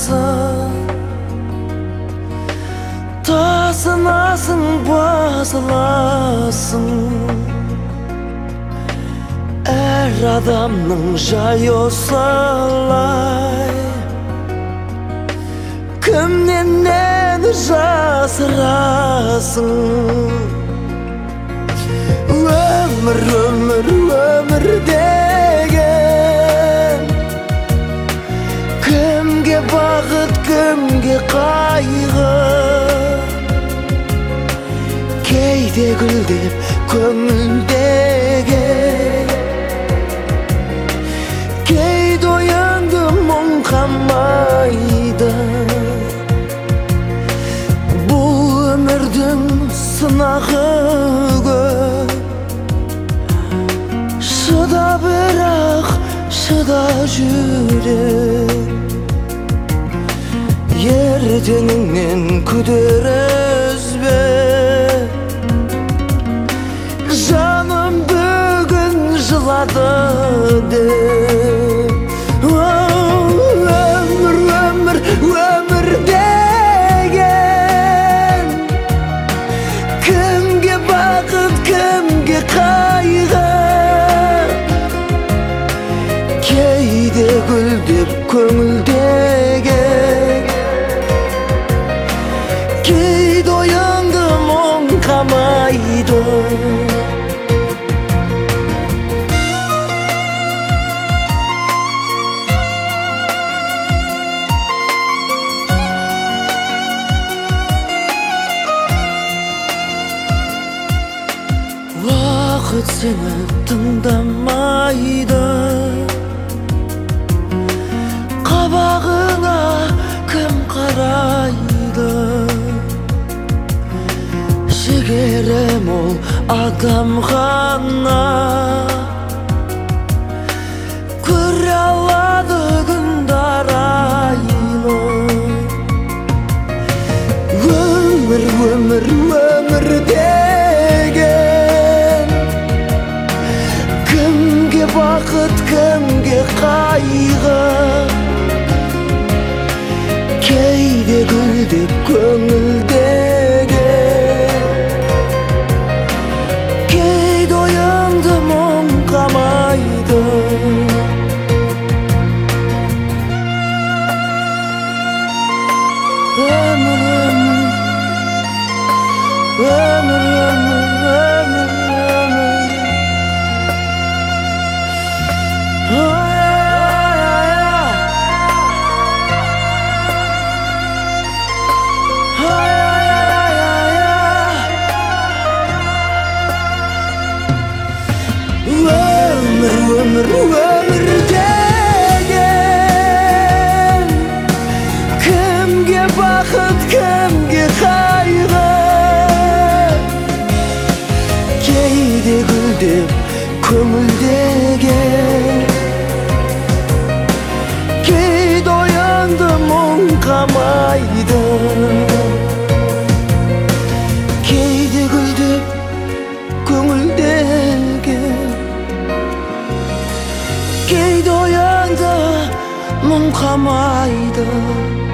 basın, tasınasın basılasın. Er adamның жайы осылай, кімнен жасырасың? Өмір, өмір, өмір деген кімге бақыт, кімге қайғы? Кейде гүлдеп көңілдеген, кейде оянды мұң қамайды. Бұл өмірдің сынағы көп, шыда бірақ шыда жүрек. Ертеңіңнен күдер үзбе, жаным бүгін жылады деп. Өмір, өмір, өмір деген кімге бақыт, кімге қайғы? Кейде гүлдеп көңілдеген, кейде оянды мұң қамайды. Вақыт сені тыңдамайды, қабағыңа кім қарайды? Жігері мол адам ғана көре алады күндар айлы. Өмір, өмір, өмір деген кімге бақыт, кімге қайғы? Кейде гүлдеп көңілдеген, кейде оянды мұң қамайды. Өмір, өмір, өмір, өмір, өмір деген кімге бақыт, кімге қайғы? Кейде гүлдеп көңілдеген, кейде оянды мұң қамайды. Кейде гүлдеп көңілдеген, кейде оянды мұң қамайды.